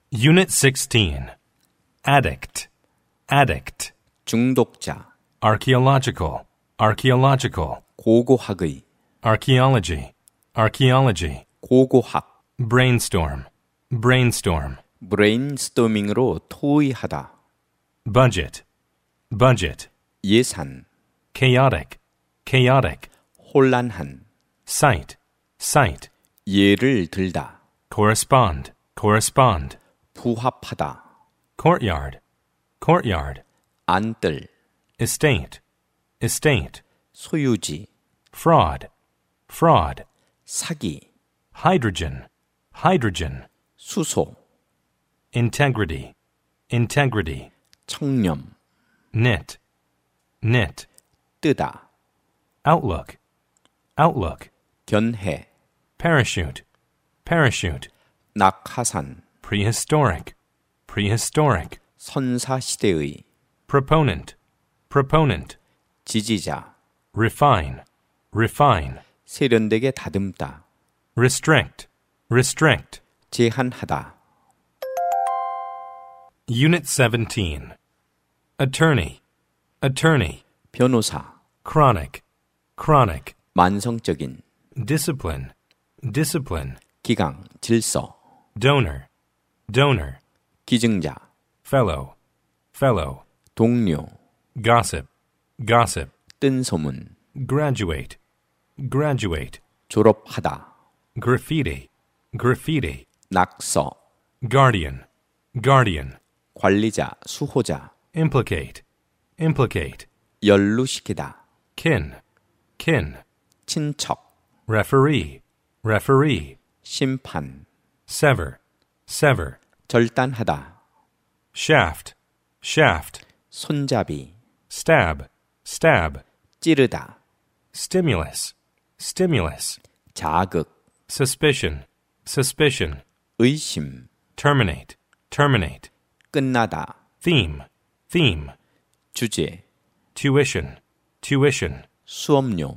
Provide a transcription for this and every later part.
Unit 16. Addict. Addict. 중독자, Archaeological. Archaeological. 고고학의, Archaeology. Archaeology. 고고학, Brainstorm. Brainstorm. 브레인스토밍으로 토의하다, Budget. Budget. 예산, Chaotic. Chaotic. 혼란한, Cite. Cite. 예를 들다, Correspond. Correspond. 부합하다, Courtyard. Courtyard. 안뜰, Estate. Estate. 소유지, Fraud. Fraud. 사기, Hydrogen. Hydrogen. 수소, Integrity. Integrity. 청렴, Knit. Knit. 뜨다, Outlook. Outlook. 견해, Parachute. Parachute. 낙하산, Prehistoric. Prehistoric. 선사시대의, Proponent. Proponent. 지지자, Refine. Refine. 세련되게 다듬다, Restrict. Restrict. 제한하다, Unit 17. Attorney. Attorney. 변호사, Chronic. Chronic. 만성적인, Discipline. Discipline. 기강, 질서, Donor. Donor. 기증자, Fellow. Fellow. 동료, Gossip. Gossip. 뜬 소문, Graduate. Graduate. 졸업하다, Graffiti. Graffiti. 낙서, Guardian. Guardian. 관리자, 수호자, Implicate. Implicate. 연루시키다, Kin. Kin. 친척, Referee. Referee. 심판, Sever. Sever. 절단하다, Shaft. Shaft. 손잡이, Stab. Stab. 찌르다, Stimulus. Stimulus. 자극, Suspicion. Suspicion. 의심, Terminate. Terminate. 끝나다, Theme. Theme. 주제, Tuition. Tuition. 수업료,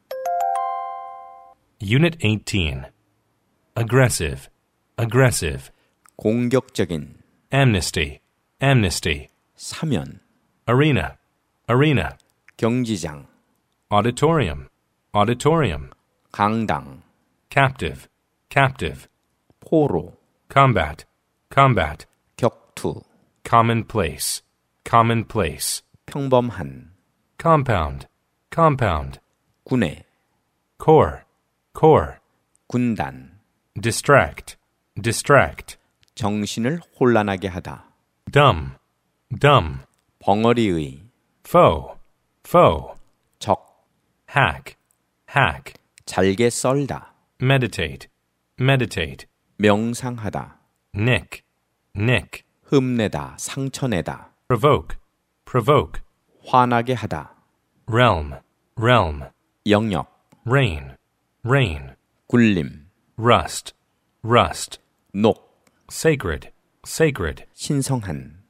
Unit 18. Aggressive. Aggressive. 공격적인, Amnesty. Amnesty. 사면, Arena. Arena. 경기장, Auditorium. Auditorium. 강당, Captive. Captive. 포로, Combat. Combat. 격투, Commonplace. Commonplace. 평범한, Compound. Compound. 군에, Core. Core. 군단, Distract. Distract. 정신을 혼란하게 하다, Dumb. Dumb. 벙어리의, Foe. Foe. 적, Hack. Hack. 잘게 썰다, Meditate. Meditate. 명상하다, Nick. Nick. 흠내다, 상처내다, Provoke. Provoke. 화나게 하다, Realm. Realm. 영역, Rain. Rain. 굴림, Rust. Rust. 녹, Sacred. Sacred. 신성한,